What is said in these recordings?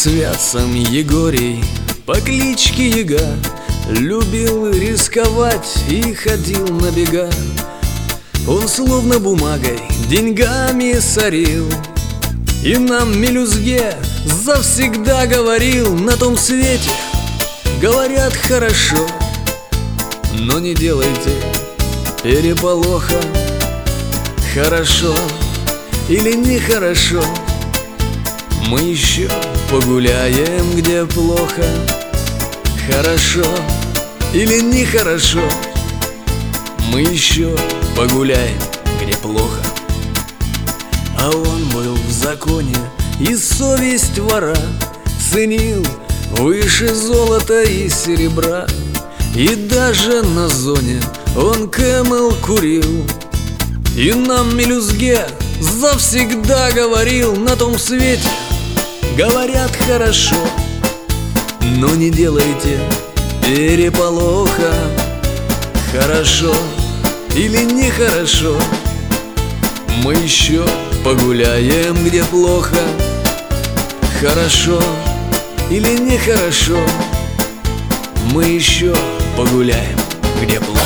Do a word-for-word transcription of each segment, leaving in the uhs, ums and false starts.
Святцем Егорий по кличке Яга любил рисковать и ходил на бега. Он словно бумагой деньгами сорил, и нам мелюзге завсегда говорил: на том свете говорят хорошо, но не делайте переполоха. Хорошо или нехорошо, мы еще погуляем, где плохо. Хорошо или нехорошо, мы еще погуляем, где плохо. А он был в законе и совесть вора ценил выше золота и серебра. И даже на зоне он Кэмэл курил, и нам мелюзге завсегда говорил: на том свете говорят хорошо, но не делайте переполоха. Хорошо или нехорошо, мы еще погуляем, где плохо. Хорошо или нехорошо, мы еще погуляем, где плохо.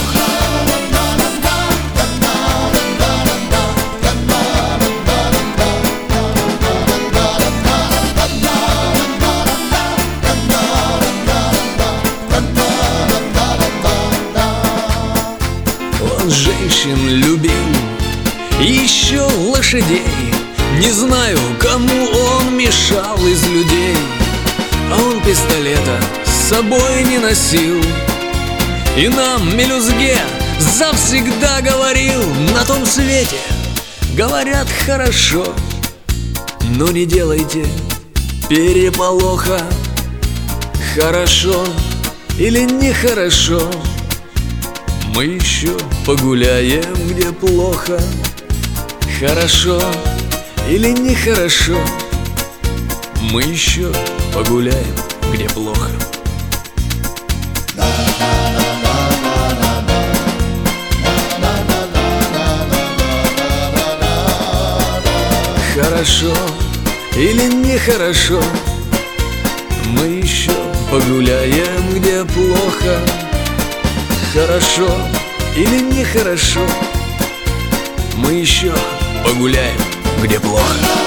Он женщин любил, еще лошадей. Не знаю, кому он мешал из людей. А он пистолета с собой не носил, и нам мелюзге завсегда говорил: на том свете говорят хорошо, но не делайте переполоха. Хорошо или нехорошо, мы еще погуляем, где плохо. Хорошо или нехорошо, мы еще погуляем, где плохо. Хорошо или нехорошо, мы еще погуляем, где плохо. Хорошо или нехорошо, мы еще погуляем, где плохо.